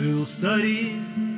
Жил старик,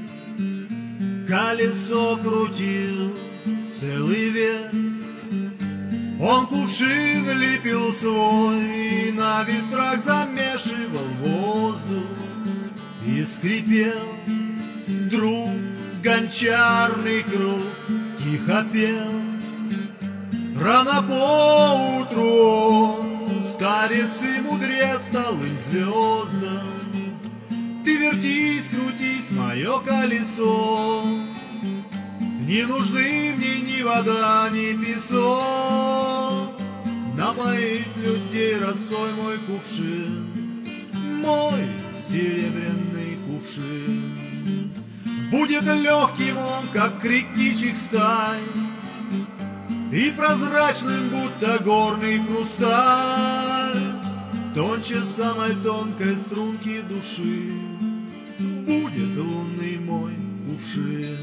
колесо крутил целый век. Он кувшин лепил свой, на ветрах замешивал воздух. И скрипел друг гончарный круг, тихо пел. Рано поутру он, старец и мудрец, стал им звездам. Ты вертись, крутись, мое колесо, не нужны мне ни вода, ни песок. Напоит людей росой мой кувшин, мой серебряный кувшин. Будет легким он, как крик птичьих стай, и прозрачным, будто горный хрусталь, тонче самой тонкой струнки души будет лунный мой кувшин.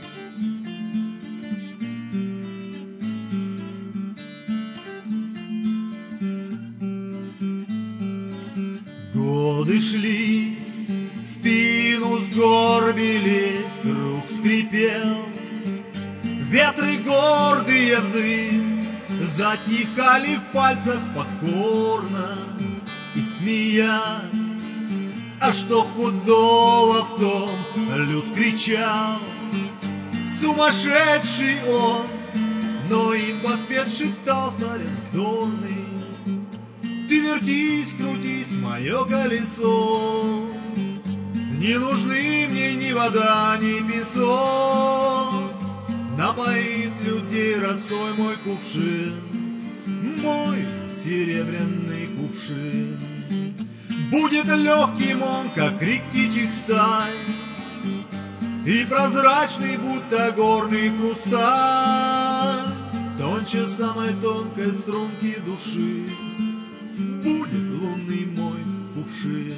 Годы шли, спину сгорбили, круг скрипел. Ветры гордые взвив затихали в пальцах покорно. И смеясь, а что худого в том, люд кричал. Сумасшедший он, но им в ответ шептал старец вздорный: ты вертись, крутись, мое колесо, не нужны мне ни вода, ни песок. Напоит людей росой мой кувшин, мой серебряный кувшин. Будет легким он, как крик птичьих стай, и прозрачный, будто горный хрусталь, тонче самой тонкой струнки души будет лунный мой кувшин.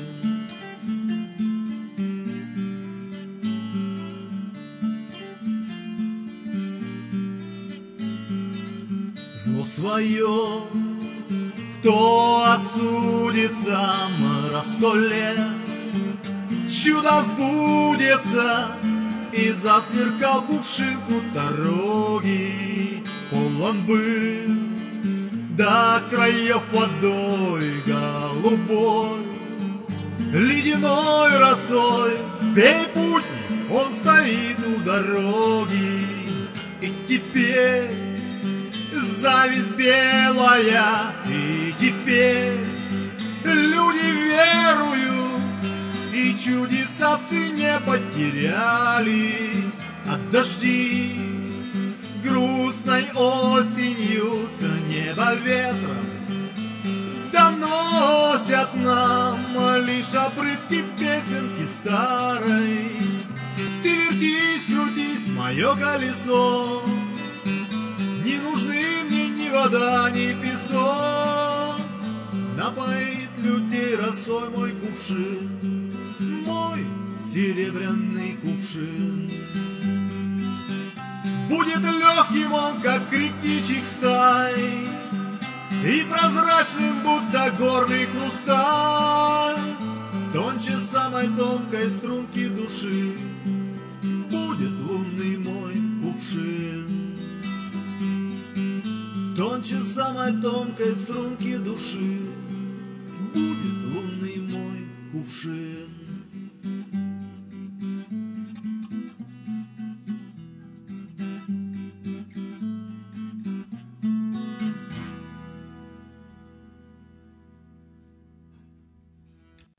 Зло свое кто осудится, мрак 100 лет, чудо сбудется, и засверкал кувшин дороги. Полон был до краев водой голубой, ледяной росой, пей путь, он стоит у дороги. И теперь зависть белая, и теперь люди веруют, и чудеса в цене потеряли. От дождей грустной осенью с неба ветром доносят нам лишь обрывки песенки старой. Ты вертись, крутись, мое колесо, не нужны мне ни вода, ни песок. Напоит людей росой мой кувшин, мой серебряный кувшин. Будет легким он, как крик птичьих стай, и прозрачным, будто горный хрусталь, тонче самой тонкой струнки души будет лунный мой кувшин. Тонче самой тонкой струнки души будет лунный мой кувшин.